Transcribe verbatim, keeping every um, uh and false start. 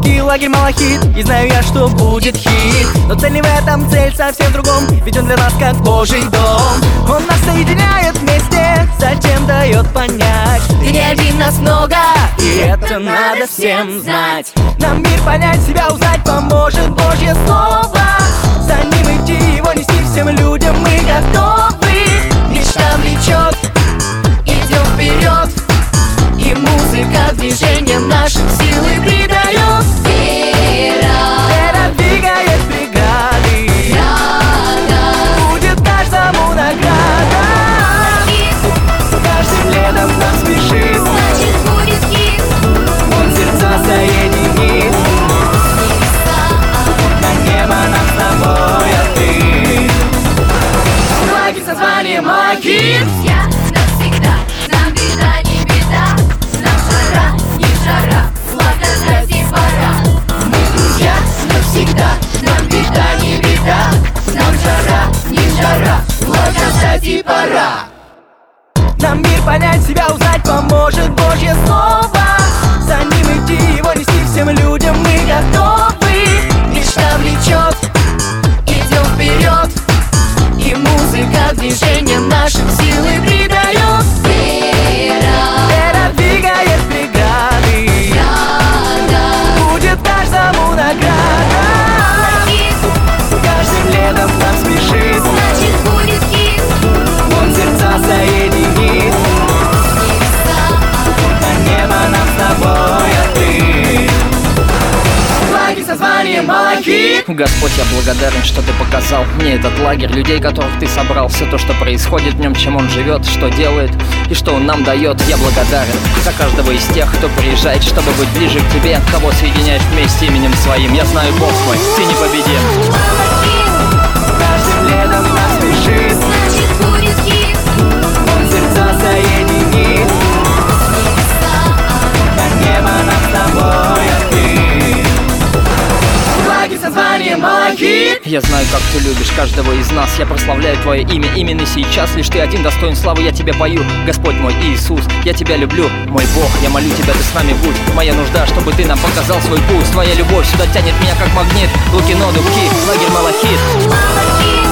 Туристический лагерь Малахит, и знаю я, что будет хит. Но цель не в этом, цель совсем в другом, ведь он для нас как Божий дом. Он нас соединяет вместе, затем дает понять: ты не один, нас много, и это надо всем знать. Нам мир понять, себя узнать поможет Божье слово. За ним идти, его нести всем людям мы готовы. Мечта влечет, идем вперед, и музыка движением нашим силы придает. Вера, вера двигает бригады, рада будет каждому награда. Каждым летом нам спешит, значит будет хит. Он сердца соединит, на небо нам с тобой, а ты. Флаги со званием Малахит. Навсегда, нам беда не беда, нам жара не жара, благодати пора. Мы друзья навсегда, нам беда не беда, нам жара не жара, благодати пора. Нам мир понять, себя узнать поможет Божье слово. За ним идти, его нести всем людям мы готовы. Мечта влечет, идем вперед, и музыка движением нашим силы придает. Вера, вера двигает бригады, рада будет каждому награда. Каждым летом нам спешит, значит будет хит. он сердца соединит, на небо нам с тобой, а ты. Флаги со званием Малахит. Господь, я благодарен, что ты показал мне этот лагерь, людей, которых ты собрал, все то, что происходит в нем, чем он живет, что делает и что он нам дает. Я благодарен за каждого из тех, кто приезжает, чтобы быть ближе к тебе, кого соединяешь вместе именем своим. Я знаю, Бог мой, ты непобедим. Каждым летом нас спешит, Значит будет хит. он сердца соединит, на небо нам с тобой, а ты. Флаги со званием Малахит. Я знаю, как ты любишь каждого из нас. Я прославляю твое имя именно сейчас. Лишь ты один достоин славы, я тебе пою. Господь мой Иисус, я тебя люблю. Мой Бог, я молю тебя, ты с нами будь. Моя нужда, чтобы ты нам показал свой путь. Твоя любовь сюда тянет меня как магнит. Лукино, Дубки, лагерь Малахит. Малахит.